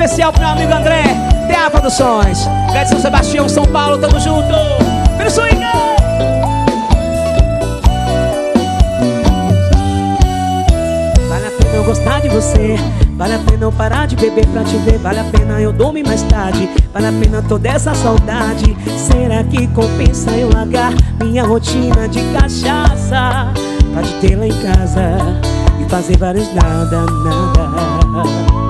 especial pro meu amigo André, TA Produções. Grande São Sebastião, São Paulo, tamo junto. Pelo swing! Vale a pena eu gostar de você, vale a pena eu parar de beber pra te ver, vale a pena eu dormir mais tarde, vale a pena toda essa saudade. Será que compensa eu largar minha rotina de cachaça pra te ter lá em casa e fazer vários nada, nada?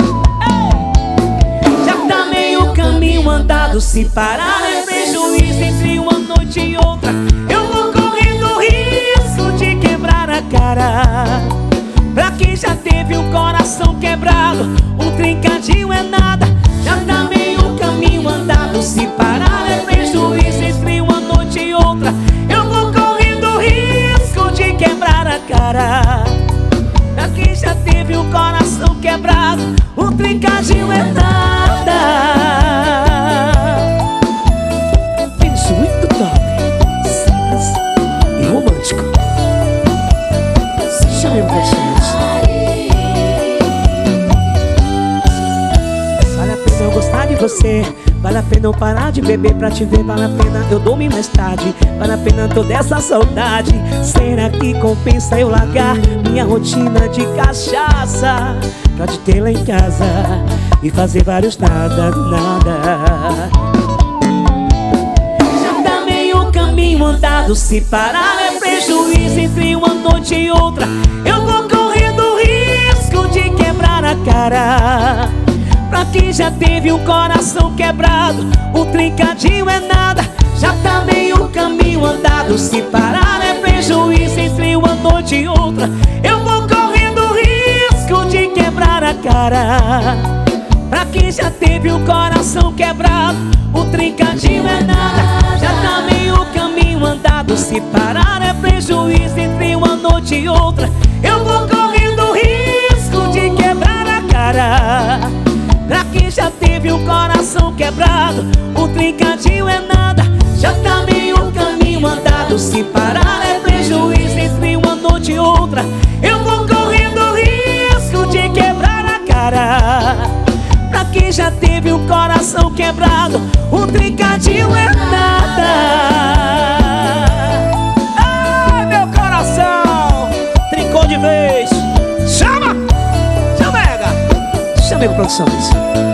Já tá meio caminho andado, se parar é prejuízo entre uma noite e outra. Eu vou correndo risco de quebrar a cara. Pra quem já teve o coração quebrado, um trincadinho é nada. Já tá meio caminho andado, se parar é prejuízo entre uma noite e outra. Eu vou correndo risco de quebrar a cara. Pra quem já teve o coração quebrado, um trincadinho é nada. Isso muito top, simples e romântico. Chame o Brasil. Você, vale a pena eu parar de beber pra te ver, vale a pena eu dormir mais tarde, vale a pena toda essa saudade. Será que compensa eu largar minha rotina de cachaça pra te ter lá em casa e fazer vários nada, nada? Já tá meio caminho andado, se parar é prejuízo entre uma noite e outra. Eu vou correndo risco de quebrar a cara. Pra quem já teve o coração quebrado, um trincadinho é nada. Já tá meio caminho andado, se parar é prejuízo entre uma noite e outra. Eu vou correndo risco de quebrar a cara. Pra quem já teve o coração quebrado, um trincadinho é nada. Já tá meio caminho andado, se parar é prejuízo entre uma noite e outra. Eu vou correndo risco de quebrar a cara. Pra quem já teve o coração quebrado, um trincadinho é nada. Já tá meio caminho andado, se parar é prejuízo entre uma noite e outra. Eu vou correndo risco de quebrar a cara. Pra quem já teve o coração quebrado, um trincadinho é nada. Ai, meu coração trincou de vez. Chama! Chamega! Chamega Produções.